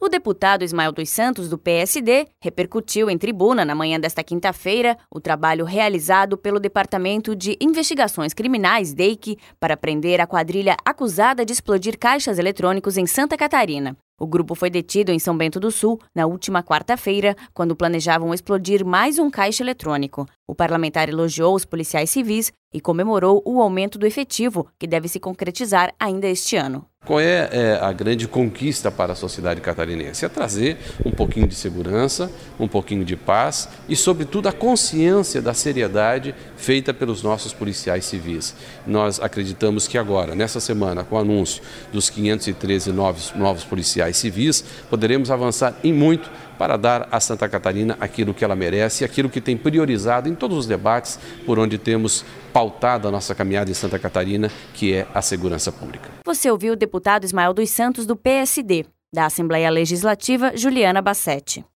O deputado Ismael dos Santos, do PSD, repercutiu em tribuna na manhã desta quinta-feira o trabalho realizado pelo Departamento de Investigações Criminais, DEIC, para prender a quadrilha acusada de explodir caixas eletrônicos em Santa Catarina. O grupo foi detido em São Bento do Sul na última quarta-feira, quando planejavam explodir mais um caixa eletrônico. O parlamentar elogiou os policiais civis e comemorou o aumento do efetivo, que deve se concretizar ainda este ano. Qual é a grande conquista para a sociedade catarinense? É trazer um pouquinho de segurança, um pouquinho de paz e, sobretudo, a consciência da seriedade feita pelos nossos policiais civis. Nós acreditamos que agora, nessa semana, com o anúncio dos 513 novos policiais civis, poderemos avançar em muito para dar a Santa Catarina aquilo que ela merece e aquilo que tem priorizado em todos os debates por onde temos pautado a nossa caminhada em Santa Catarina, que é a segurança pública. Você ouviu o deputado Ismael dos Santos, do PSD, da Assembleia Legislativa, Juliana Bassetti.